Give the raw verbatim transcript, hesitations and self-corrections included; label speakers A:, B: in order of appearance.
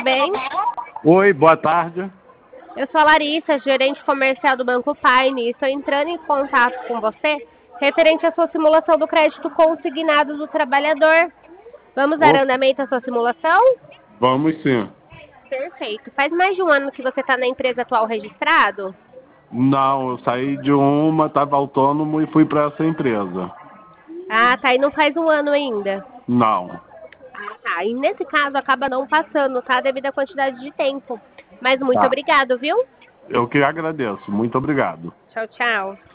A: bem?
B: Oi, boa tarde.
A: Eu sou a Larissa, gerente comercial do Banco Paine, e estou entrando em contato com você referente à sua simulação do crédito consignado do trabalhador. Vamos dar
B: Ô,
A: andamento à sua simulação?
B: vamos sim.
A: Perfeito. Faz mais de um ano que você está na empresa atual registrado?
B: Não, eu saí de uma, estava autônomo e fui para essa empresa.
A: Ah, tá. E não faz um ano ainda?
B: Não.
A: Ah, tá. E nesse caso acaba não passando, tá? Devido à quantidade de tempo. Mas muito
B: Tá.
A: obrigado, viu?
B: Eu que agradeço. Muito obrigado.
A: Tchau, tchau.